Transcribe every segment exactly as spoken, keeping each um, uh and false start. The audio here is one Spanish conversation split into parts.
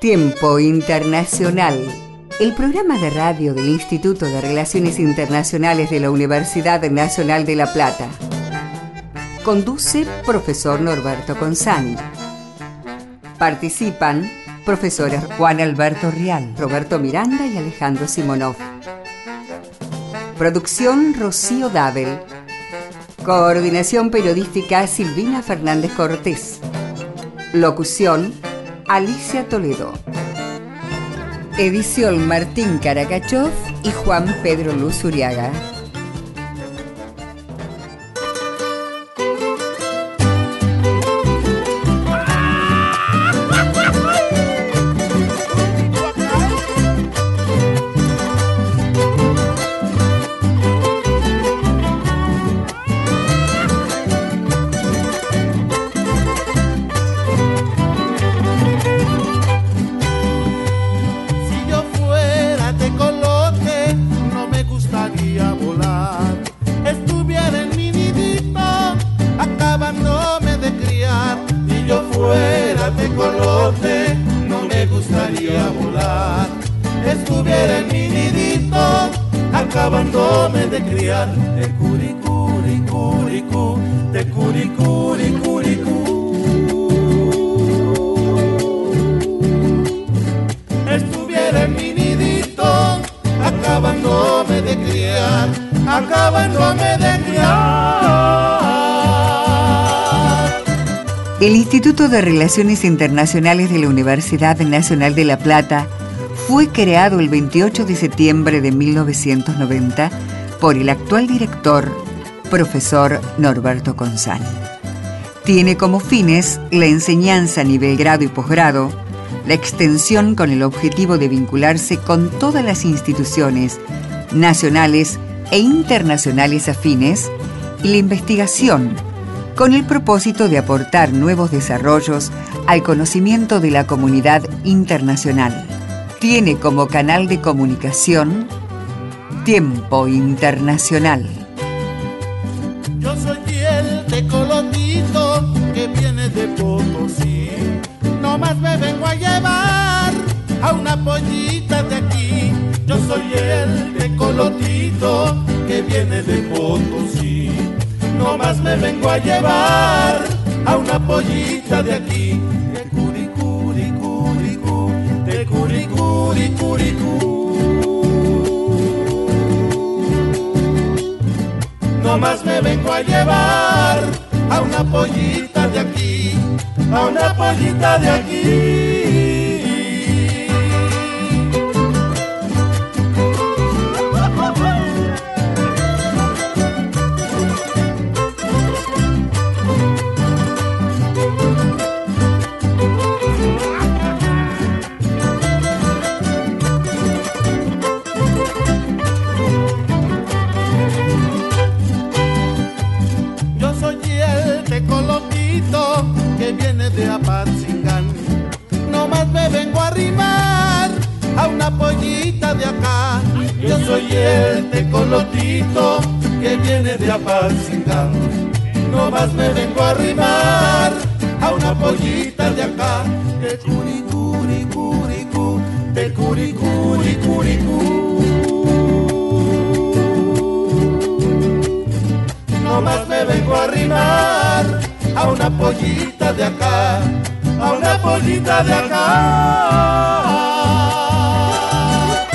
Tiempo Internacional, el programa de radio del Instituto de Relaciones Internacionales de la Universidad Nacional de La Plata. Conduce profesor Norberto Consani. Participan profesores Juan Alberto Rial, Roberto Miranda y Alejandro Simonov. Producción Rocío Dabel. Coordinación periodística Silvina Fernández Cortés. Locución Alicia Toledo. Edición Martín Caracachov y Juan Pedro Luz Uriaga. Acabándome de criar, de curicuricuricú, de curicuricuricú. Estuviera en mi nidito, acabándome de criar, acabándome de criar. El Instituto de Relaciones Internacionales de la Universidad Nacional de La Plata fue creado el veintiocho de septiembre de mil novecientos noventa por el actual director, profesor Norberto Consani. Tiene como fines la enseñanza a nivel grado y posgrado, la extensión con el objetivo de vincularse con todas las instituciones nacionales e internacionales afines y la investigación con el propósito de aportar nuevos desarrollos al conocimiento de la comunidad internacional. Tiene como canal de comunicación Tiempo Internacional. Yo soy el tecolotito que viene de Potosí. Nomás me vengo a llevar a una pollita de aquí. Yo soy el tecolotito que viene de Potosí. Nomás me vengo a llevar a una pollita de aquí. Nomás me vengo a llevar a una pollita de aquí, a una pollita de aquí. Que viene de Apatzingán. Nomás me vengo a arrimar a una pollita de acá. Yo soy el tecolotito que viene de Apatzingán. Nomás me vengo a arrimar a una pollita de acá. De curicuricuricú, de curicuricuricú. Nomás me vengo a arrimar a una pollita de acá, a una pollita de acá.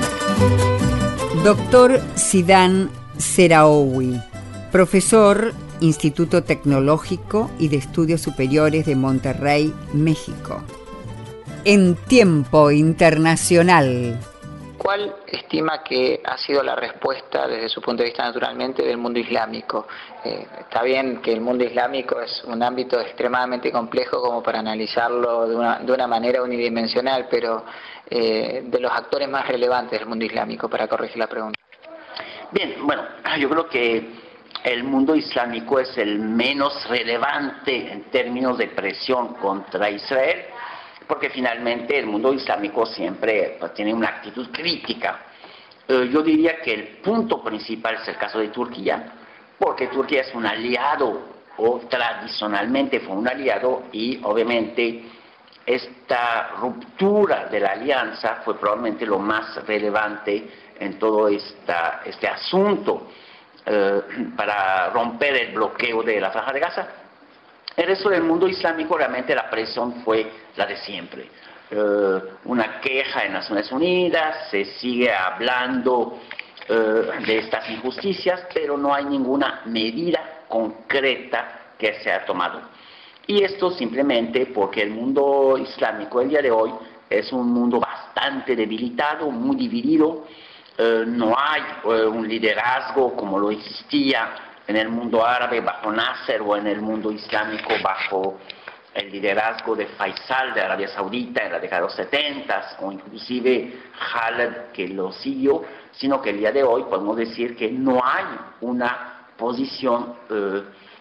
Doctor Sidán Seraoui, profesor, Instituto Tecnológico y de Estudios Superiores de Monterrey, México. En Tiempo Internacional. ¿Cuál estima que ha sido la respuesta desde su punto de vista naturalmente del mundo islámico? Eh, está bien que el mundo islámico es un ámbito extremadamente complejo como para analizarlo de una, de una manera unidimensional, pero eh, de los actores más relevantes del mundo islámico, para corregir la pregunta. Bien, bueno, yo creo que el mundo islámico es el menos relevante en términos de presión contra Israel, porque finalmente el mundo islámico siempre pues, tiene una actitud crítica. Eh, yo diría que el punto principal es el caso de Turquía, porque Turquía es un aliado, o tradicionalmente fue un aliado, y obviamente esta ruptura de la alianza fue probablemente lo más relevante en todo esta, este asunto eh, para romper el bloqueo de la Franja de Gaza. El resto del mundo islámico realmente la presión fue la de siempre. Eh, una queja en Naciones Unidas, se sigue hablando eh, de estas injusticias, pero no hay ninguna medida concreta que se ha tomado. Y esto simplemente porque el mundo islámico el día de hoy es un mundo bastante debilitado, muy dividido, eh, no hay eh, un liderazgo como lo existía en el mundo árabe bajo Nasser o en el mundo islámico bajo el liderazgo de Faisal de Arabia Saudita en la década de los setenta o inclusive Khaled que lo siguió, sino que el día de hoy podemos decir que no hay una posición eh,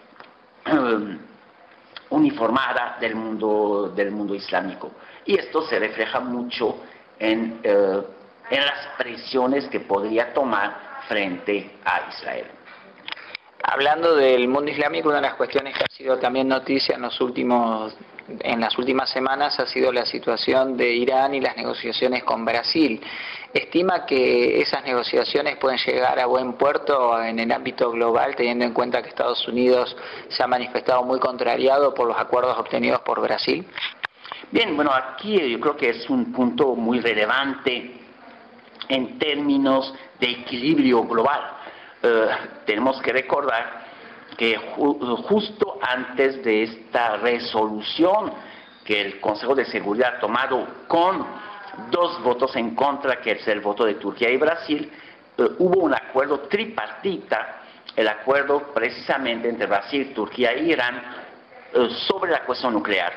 eh, uniformada del mundo, del mundo islámico. Y esto se refleja mucho en, eh, en las presiones que podría tomar frente a Israel. Hablando del mundo islámico, una de las cuestiones que ha sido también noticia en los últimos, en las últimas semanas ha sido la situación de Irán y las negociaciones con Brasil. ¿Estima que esas negociaciones pueden llegar a buen puerto en el ámbito global, teniendo en cuenta que Estados Unidos se ha manifestado muy contrariado por los acuerdos obtenidos por Brasil? Bien, bueno, aquí yo creo que es un punto muy relevante en términos de equilibrio global. Uh, tenemos que recordar que ju justo antes de esta resolución que el Consejo de Seguridad ha tomado con dos votos en contra, que es el voto de Turquía y Brasil, uh, hubo un acuerdo tripartita, el acuerdo precisamente entre Brasil, Turquía e Irán uh, sobre la cuestión nuclear.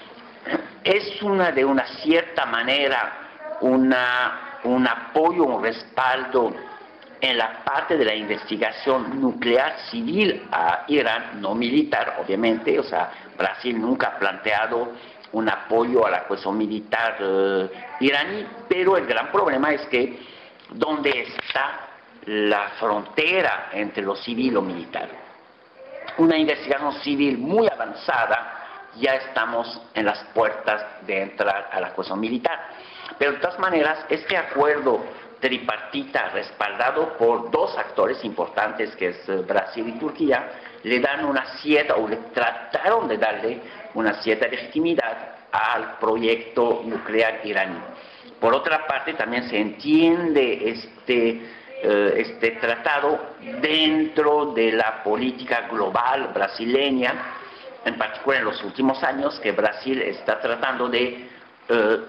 Es una de una cierta manera una, un apoyo, un respaldo en la parte de la investigación nuclear civil a Irán, no militar, obviamente. O sea, Brasil nunca ha planteado un apoyo a la cuestión militar eh, iraní, pero el gran problema es que ¿dónde está la frontera entre lo civil y lo militar? Una investigación civil muy avanzada, ya estamos en las puertas de entrar a la cuestión militar. Pero de todas maneras, este acuerdo tripartita respaldado por dos actores importantes, que es Brasil y Turquía, le dan una cierta, o le trataron de darle una cierta legitimidad al proyecto nuclear iraní. Por otra parte, también se entiende este, eh, este tratado dentro de la política global brasileña, en particular en los últimos años, que Brasil está tratando de eh,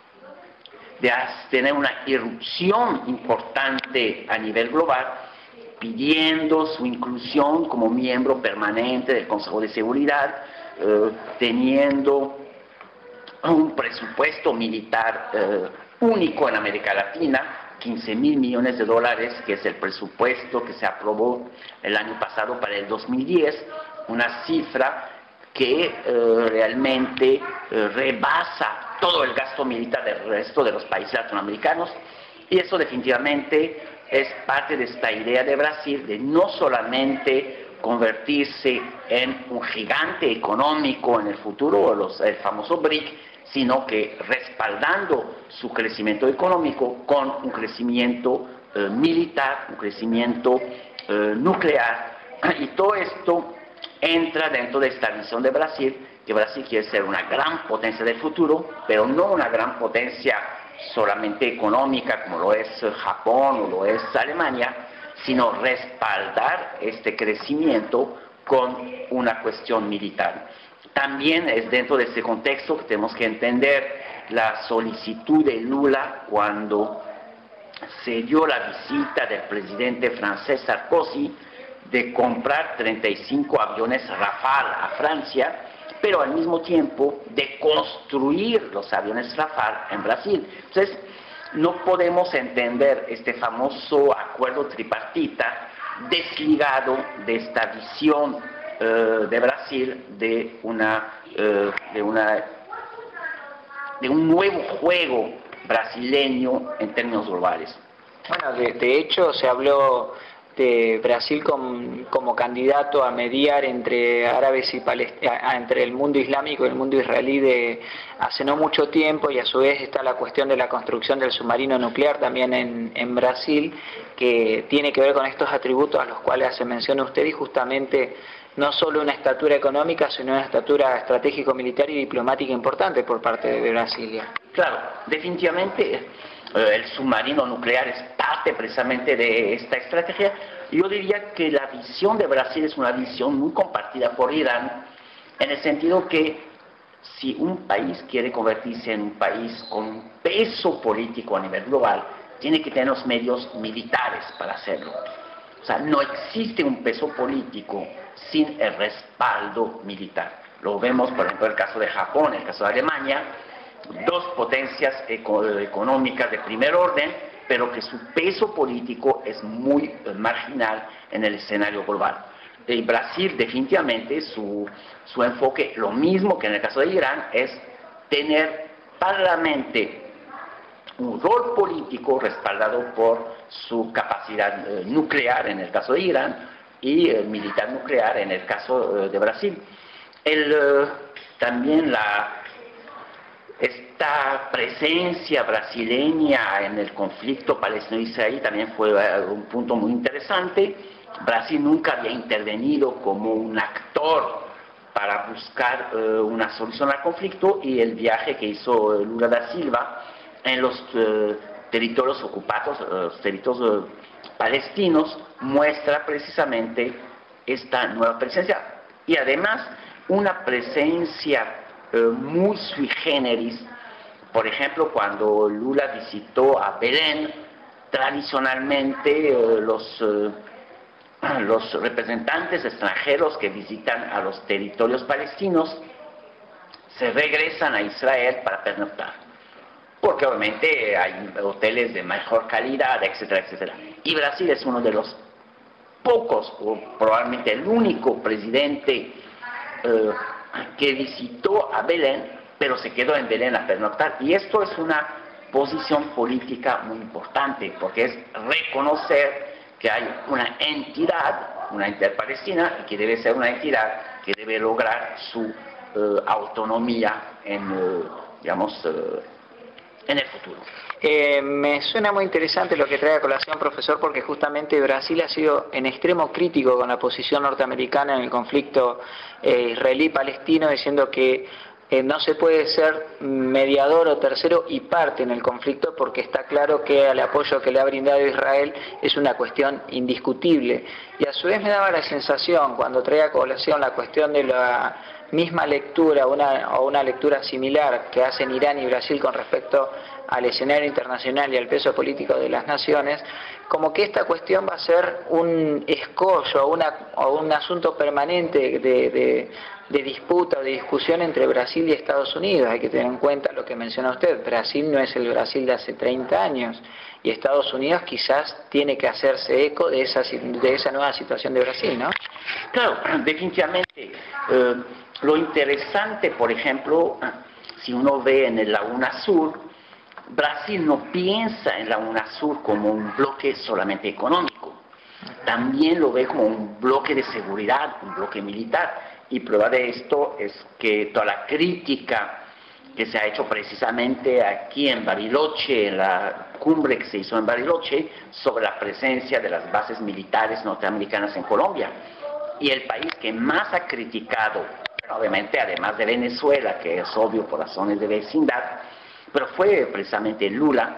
de tener una irrupción importante a nivel global, pidiendo su inclusión como miembro permanente del Consejo de Seguridad, eh, teniendo un presupuesto militar eh, único en América Latina, quince mil millones de dólares, que es el presupuesto que se aprobó el año pasado para el dos mil diez, una cifra que eh, realmente eh, rebasa todo el gasto militar del resto de los países latinoamericanos, y eso definitivamente es parte de esta idea de Brasil de no solamente convertirse en un gigante económico en el futuro, los, el famoso BRIC, sino que respaldando su crecimiento económico con un crecimiento eh, militar, un crecimiento eh, nuclear, y todo esto entra dentro de esta visión de Brasil, que Brasil quiere ser una gran potencia del futuro, pero no una gran potencia solamente económica como lo es Japón o lo es Alemania, sino respaldar este crecimiento con una cuestión militar. También es dentro de este contexto que tenemos que entender la solicitud de Lula cuando se dio la visita del presidente francés Sarkozy de comprar treinta y cinco aviones Rafale a Francia, pero al mismo tiempo de construir los aviones Rafale en Brasil. Entonces, no podemos entender este famoso acuerdo tripartita desligado de esta visión eh, de Brasil de una, eh, de una de un nuevo juego brasileño en términos globales. Bueno, de, de hecho se habló de Brasil con, como candidato a mediar entre árabes y palestinos, entre el mundo islámico y el mundo israelí de hace no mucho tiempo, y a su vez está la cuestión de la construcción del submarino nuclear también en, en Brasil, que tiene que ver con estos atributos a los cuales hace mención usted, y justamente no solo una estatura económica, sino una estatura estratégico-militar y diplomática importante por parte de Brasilia. Claro, definitivamente el submarino nuclear es parte precisamente de esta estrategia. Yo diría que la visión de Brasil es una visión muy compartida por Irán, en el sentido que si un país quiere convertirse en un país con un peso político a nivel global, tiene que tener los medios militares para hacerlo. O sea, no existe un peso político sin el respaldo militar. Lo vemos, por ejemplo, en el caso de Japón, en el caso de Alemania, dos potencias económicas de primer orden, pero que su peso político es muy marginal en el escenario global. Y Brasil, definitivamente, su, su enfoque, lo mismo que en el caso de Irán, es tener paralelamente un rol político respaldado por su capacidad eh, nuclear en el caso de Irán y eh, militar nuclear en el caso eh, de Brasil. El, eh, también la Esta presencia brasileña en el conflicto palestino-israelí también fue un punto muy interesante. Brasil nunca había intervenido como un actor para buscar uh, una solución al conflicto, y el viaje que hizo Lula da Silva en los uh, territorios ocupados, uh, los territorios uh, palestinos, muestra precisamente esta nueva presencia, y además una presencia muy sui generis. Por ejemplo, cuando Lula visitó a Belén, tradicionalmente eh, los, eh, los representantes extranjeros que visitan a los territorios palestinos se regresan a Israel para pernoctar, porque obviamente hay hoteles de mejor calidad, etcétera, etcétera. Y Brasil es uno de los pocos, o probablemente el único presidente eh, que visitó a Belén, pero se quedó en Belén a pernoctar. Y esto es una posición política muy importante, porque es reconocer que hay una entidad, una entidad palestina, y que debe ser una entidad que debe lograr su uh, autonomía en, uh, digamos, uh, en el futuro. Eh, me suena muy interesante lo que trae a colación, profesor, porque justamente Brasil ha sido en extremo crítico con la posición norteamericana en el conflicto eh, israelí-palestino, diciendo que eh, no se puede ser mediador o tercero y parte en el conflicto, porque está claro que el apoyo que le ha brindado Israel es una cuestión indiscutible. Y a su vez me daba la sensación, cuando trae a colación la cuestión de la misma lectura una, o una lectura similar que hacen Irán y Brasil con respecto al escenario internacional y al peso político de las naciones, como que esta cuestión va a ser un escollo una, o un asunto permanente de, de, de disputa o de discusión entre Brasil y Estados Unidos. Hay que tener en cuenta lo que menciona usted: Brasil no es el Brasil de hace treinta años, y Estados Unidos quizás tiene que hacerse eco de esa, de esa nueva situación de Brasil, ¿no? Claro, definitivamente. Eh, lo interesante, por ejemplo, si uno ve en la UNASUR, Brasil no piensa en la UNASUR como un bloque solamente económico, también lo ve como un bloque de seguridad, un bloque militar, y prueba de esto es que toda la crítica que se ha hecho precisamente aquí en Bariloche, en la cumbre que se hizo en Bariloche, sobre la presencia de las bases militares norteamericanas en Colombia, y el país que más ha criticado, obviamente además de Venezuela, que es obvio por razones de vecindad, pero fue precisamente Lula.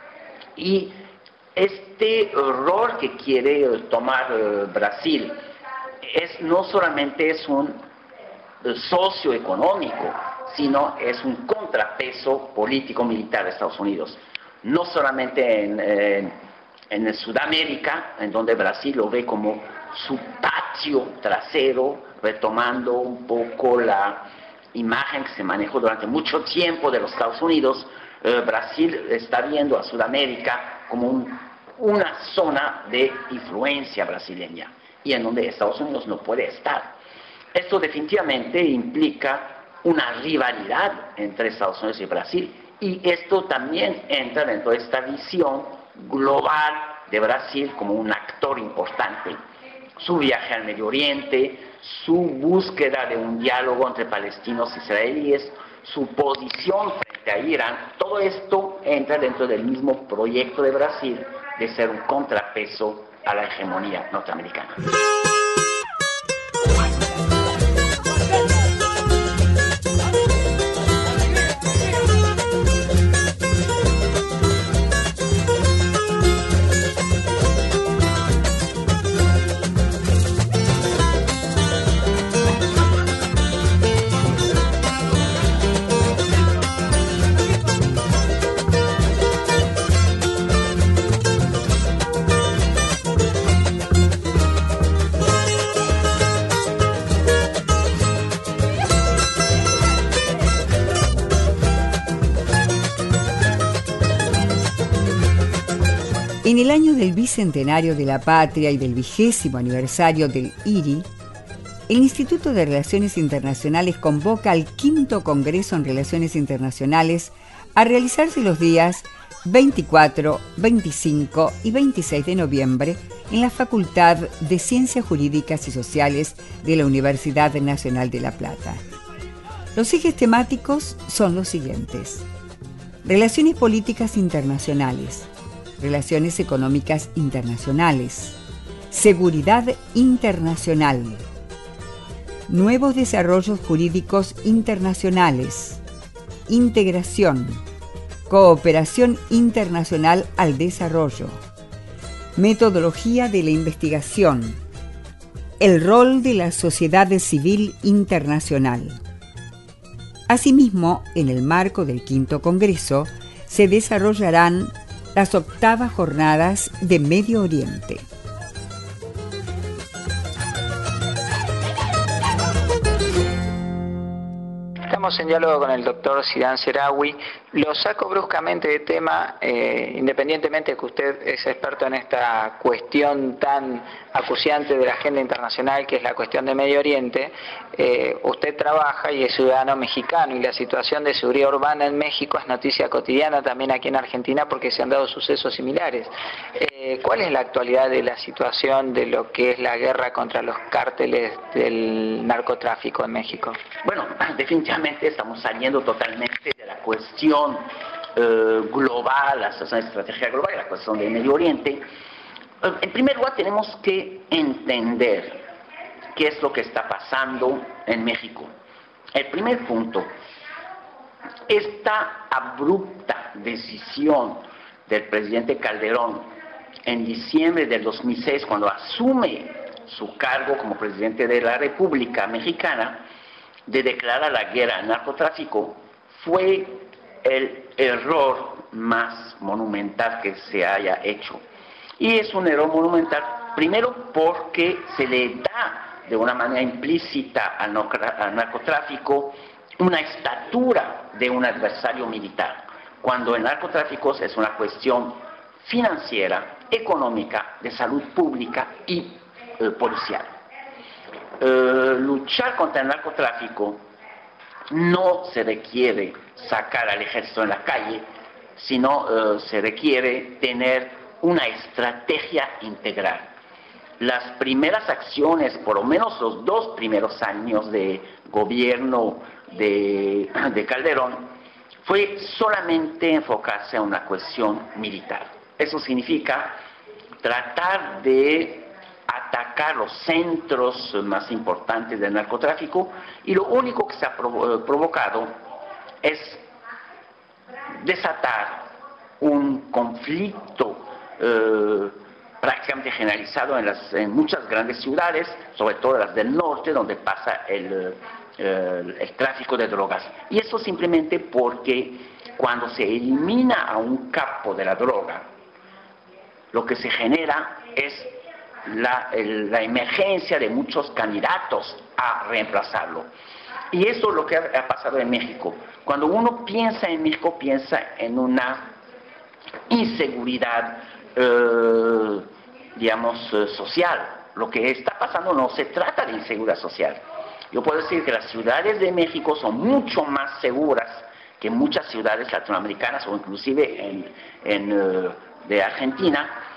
Y este rol que quiere tomar uh, Brasil es no solamente es un uh, socio económico, sino es un contrapeso político-militar de Estados Unidos. No solamente en, en, en Sudamérica, en donde Brasil lo ve como su patio trasero, retomando un poco la imagen que se manejó durante mucho tiempo de los Estados Unidos. eh, Brasil está viendo a Sudamérica como un, una zona de influencia brasileña, y en donde Estados Unidos no puede estar. Esto definitivamente implica una rivalidad entre Estados Unidos y Brasil, y esto también entra dentro de esta visión global de Brasil como un actor importante. Su viaje al Medio Oriente, su búsqueda de un diálogo entre palestinos e israelíes, su posición frente a Irán, todo esto entra dentro del mismo proyecto de Brasil de ser un contrapeso a la hegemonía norteamericana. En el año del bicentenario de la patria y del vigésimo aniversario del I R I, el Instituto de Relaciones Internacionales convoca al quinto Congreso en Relaciones Internacionales a realizarse los días veinticuatro, veinticinco y veintiséis de noviembre en la Facultad de Ciencias Jurídicas y Sociales de la Universidad Nacional de La Plata. Los ejes temáticos son los siguientes: relaciones políticas internacionales, relaciones económicas internacionales, seguridad internacional, nuevos desarrollos jurídicos internacionales, integración, cooperación internacional al desarrollo, metodología de la investigación, el rol de la sociedad civil internacional. Asimismo, en el marco del quinto Congreso, se desarrollarán las octavas jornadas de Medio Oriente. Estamos en diálogo con el doctor Zidane Seraoui. Lo saco bruscamente de tema, eh, independientemente de que usted es experto en esta cuestión tan acuciante de la agenda internacional, que es la cuestión de Medio Oriente. Eh, usted trabaja y es ciudadano mexicano, y la situación de seguridad urbana en México es noticia cotidiana también aquí en Argentina, porque se han dado sucesos similares. Eh, ¿Cuál es la actualidad de la situación de lo que es la guerra contra los cárteles del narcotráfico en México? Bueno, definitivamente estamos saliendo totalmente de la cuestión eh, global, la situación de estrategia global, la cuestión del Medio Oriente. Eh, en primer lugar, tenemos que entender qué es lo que está pasando en México. El primer punto, esta abrupta decisión del presidente Calderón en diciembre del dos mil seis, cuando asume su cargo como presidente de la República Mexicana, de declarar la guerra al narcotráfico, fue el error más monumental que se haya hecho. Y es un error monumental, primero porque se le da de una manera implícita al narcotráfico una estatura de un adversario militar, cuando el narcotráfico es una cuestión financiera, económica, de salud pública y eh, policial. Eh, luchar contra el narcotráfico no se requiere sacar al ejército en la calle, sino eh, se requiere tener una estrategia integral. Las primeras acciones, por lo menos los dos primeros años de gobierno de, de Calderón, fue solamente enfocarse a una cuestión militar. Eso significa tratar de atacar los centros más importantes del narcotráfico, y lo único que se ha provo- provocado es desatar un conflicto eh, prácticamente generalizado en, las, en muchas grandes ciudades, sobre todo las del norte, donde pasa el, el, el tráfico de drogas. Y eso simplemente porque cuando se elimina a un capo de la droga, lo que se genera es la, el, la emergencia de muchos candidatos a reemplazarlo. Y eso es lo que ha, ha pasado en México. Cuando uno piensa en México, piensa en una inseguridad, eh, digamos, eh, social. Lo que está pasando no se trata de inseguridad social. Yo puedo decir que las ciudades de México son mucho más seguras que muchas ciudades latinoamericanas o inclusive en, en, uh, de Argentina,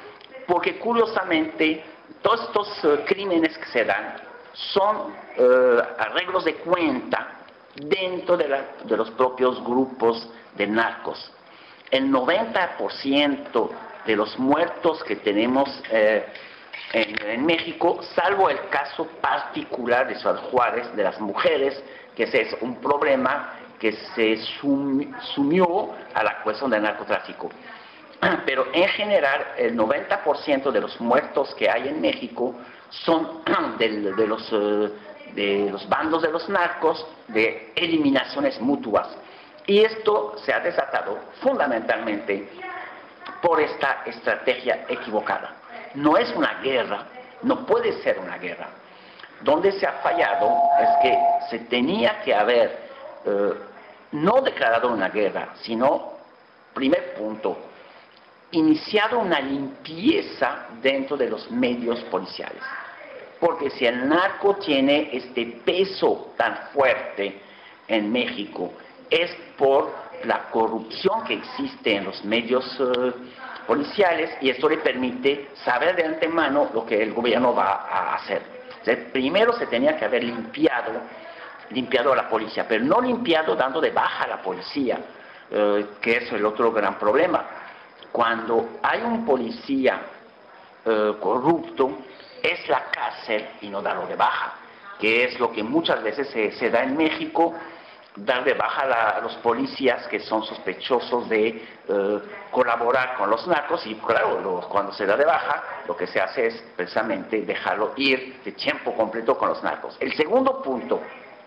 porque curiosamente todos estos uh, crímenes que se dan son uh, arreglos de cuenta dentro de, la, de los propios grupos de narcos. El noventa por ciento de los muertos que tenemos eh, en, en México, salvo el caso particular de Ciudad Juárez, de las mujeres, que ese es un problema que se sum, sumió a la cuestión del narcotráfico. Pero en general, el noventa por ciento de los muertos que hay en México son de, de, los, de los bandos de los narcos, de eliminaciones mutuas. Y esto se ha desatado fundamentalmente por esta estrategia equivocada. No es una guerra, no puede ser una guerra. Donde se ha fallado es que se tenía que haber eh, no declarado una guerra, sino, primer punto, iniciado una limpieza dentro de los medios policiales. Porque si el narco tiene este peso tan fuerte en México, es por la corrupción que existe en los medios uh, policiales, y esto le permite saber de antemano lo que el gobierno va a hacer. O sea, primero se tenía que haber limpiado, limpiado a la policía, pero no limpiado dando de baja a la policía, uh, que es el otro gran problema. Cuando hay un policía uh, corrupto, es la cárcel y no darlo de baja, que es lo que muchas veces se, se da en México, dar de baja la, a los policías que son sospechosos de eh, colaborar con los narcos, y claro, los, cuando se da de baja, lo que se hace es precisamente dejarlo ir de tiempo completo con los narcos. El segundo punto,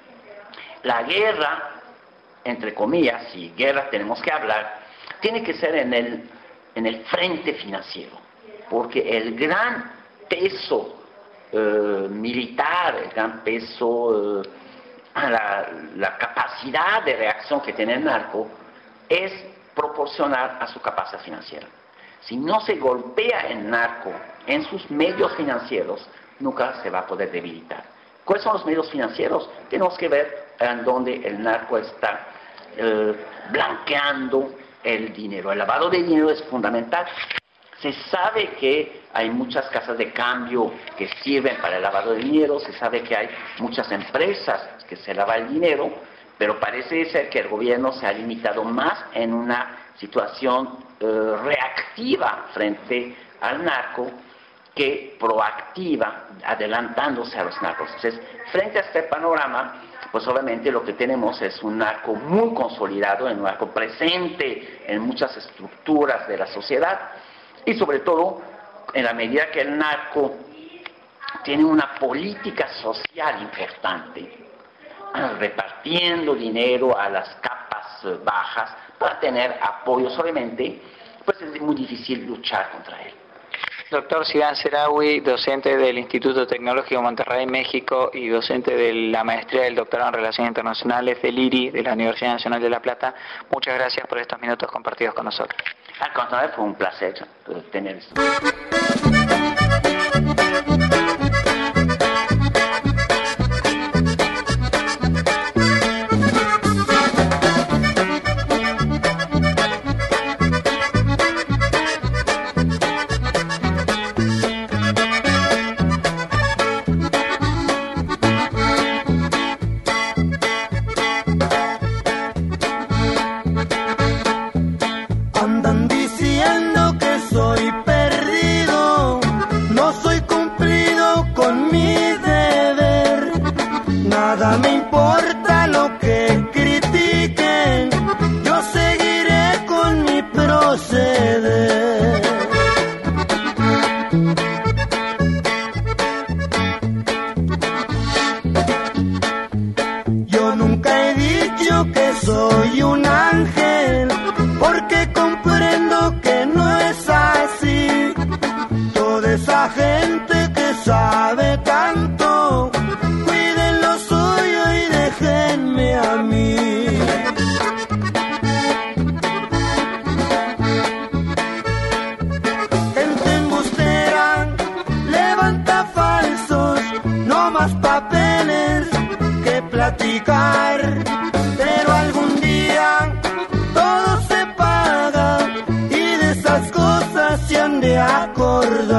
la guerra, entre comillas, y guerra tenemos que hablar, tiene que ser en el, en el frente financiero, porque el gran peso eh, militar, el gran peso... Eh, La, la capacidad de reacción que tiene el narco es proporcional a su capacidad financiera. Si no se golpea el narco en sus medios financieros, nunca se va a poder debilitar. ¿Cuáles son los medios financieros? Tenemos que ver en dónde el narco está eh, blanqueando el dinero. El lavado de dinero es fundamental. Se sabe que hay muchas casas de cambio que sirven para el lavado de dinero, se sabe que hay muchas empresas que se lava el dinero, pero parece ser que el gobierno se ha limitado más en una situación eh, reactiva frente al narco que proactiva, adelantándose a los narcos. Entonces, frente a este panorama, pues obviamente lo que tenemos es un narco muy consolidado, un narco presente en muchas estructuras de la sociedad, y sobre todo, en la medida que el narco tiene una política social importante, repartiendo dinero a las capas bajas para tener apoyos, obviamente, pues es muy difícil luchar contra él. Doctor Sidán Seraoui, docente del Instituto Tecnológico Monterrey, México, y docente de la maestría del doctorado en Relaciones Internacionales del I R I, de la Universidad Nacional de La Plata, muchas gracias por estos minutos compartidos con nosotros. Al contrario, fue un placer tener esto. Pero algún día todo se paga y de esas cosas se han de acordar.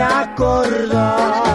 acordar.